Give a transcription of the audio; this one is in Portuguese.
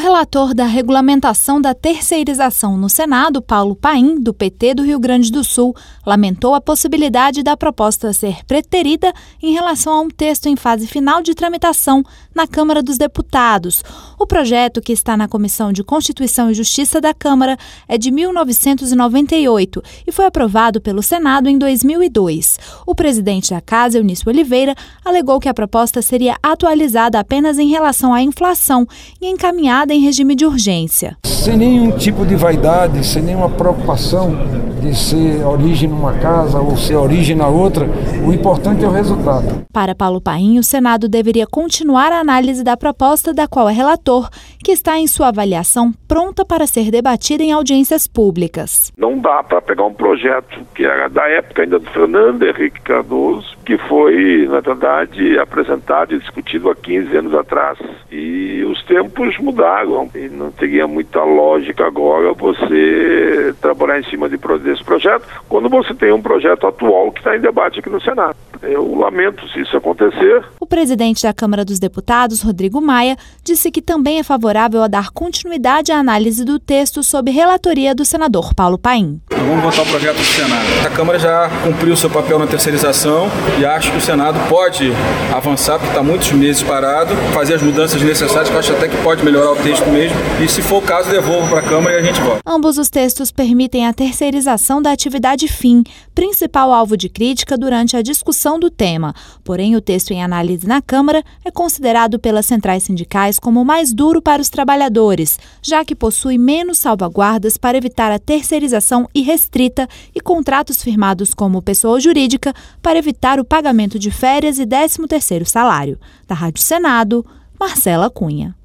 relator da regulamentação da terceirização no Senado, Paulo Paim, do PT do Rio Grande do Sul, lamentou a possibilidade da proposta ser preterida em relação a um texto em fase final de tramitação na Câmara dos Deputados. O projeto, que está na Comissão de Constituição e Justiça da Câmara, é de 1998 e foi aprovado pelo Senado em 2002. O presidente da Casa, Eunício Oliveira, alegou que a proposta seria atualizada apenas em relação à inflação e encaminhada em regime de urgência. Sem nenhum tipo de vaidade, sem nenhuma preocupação de ser origem numa casa ou ser origem na outra, o importante é o resultado. Para Paulo Paim, o Senado deveria continuar a análise da proposta da qual é relator, que está em sua avaliação pronta para ser debatida em audiências públicas. Não dá para pegar um projeto que era da época ainda do Fernando Henrique Cardoso, que foi, na verdade, apresentado e discutido há 15 anos atrás. E os tempos mudaram e não teria muita lógica agora você trabalhar em cima desse projeto quando você tem um projeto atual que está em debate aqui no Senado. Eu lamento se isso acontecer. O presidente da Câmara dos Deputados, Rodrigo Maia, disse que também é favorável a dar continuidade à análise do texto sob relatoria do senador Paulo Paim. Vamos votar o projeto do Senado. A Câmara já cumpriu seu papel na terceirização e acho que o Senado pode avançar, porque está muitos meses parado, fazer as mudanças necessárias, que eu acho até que pode melhorar o texto mesmo, e se for o caso, devolvo para a Câmara e a gente vota. Ambos os textos permitem a terceirização da atividade fim, principal alvo de crítica durante a discussão do tema. Porém, o texto em análise na Câmara é considerado pelas centrais sindicais como o mais duro para os trabalhadores, já que possui menos salvaguardas para evitar a terceirização irrestrita e contratos firmados como pessoa jurídica para evitar o pagamento de férias e 13º salário. Da Rádio Senado, Marcela Cunha.